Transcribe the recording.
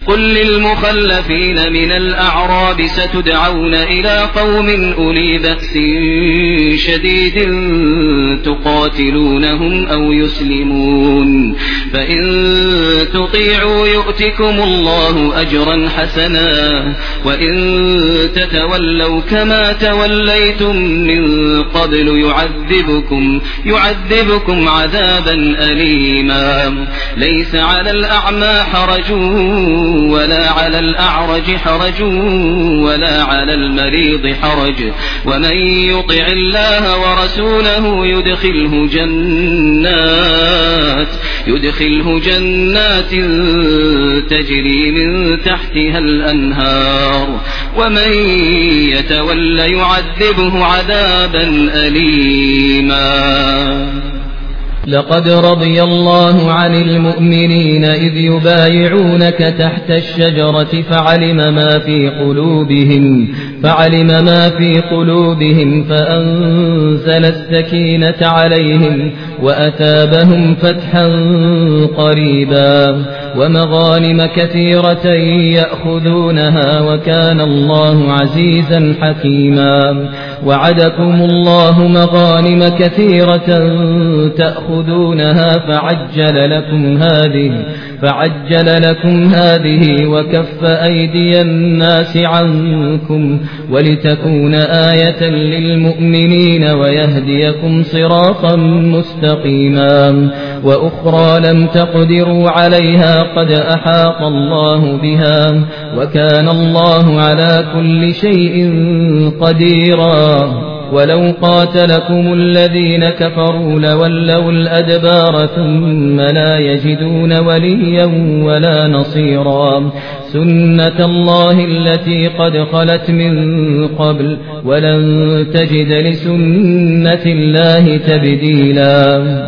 قل للمخلفين من الأعراب ستدعون إلى قوم أولي بأس شديد تقاتلونهم أو يسلمون فإن تطيعوا يؤتكم الله أجرا حسنا وإن تتولوا كما توليتم من قبل يعذبكم عذابا أليما ليس على الأعمى حرج ولا على الأعرج حرج ولا على المريض حرج ومن يطع الله ورسوله يدخله جنات تجري من تحتها الأنهار ومن يتول يعذبه عذابا أليما لقد رضي الله عن المؤمنين إذ يبايعونك تحت الشجرة فعلم ما في قلوبهم فأنزل السكينة عليهم وأثابهم فتحا قريبا ومغانم كثيرة يأخذونها وكان الله عزيزا حكيما وعدكم الله مغانم كثيرة تأخذونها فعجل لكم هذه وكف أيدي الناس عنكم ولتكون آية للمؤمنين ويهديكم صراطا مستقيما وأخرى لم تقدروا عليها قد أحاط الله بها وكان الله على كل شيء قديرا ولو قاتلكم الذين كفروا لولوا الأدبار ثم لا يجدون وليا ولا نصيرا سنة الله التي قد خلت من قبل ولن تجد لسنة الله تبديلا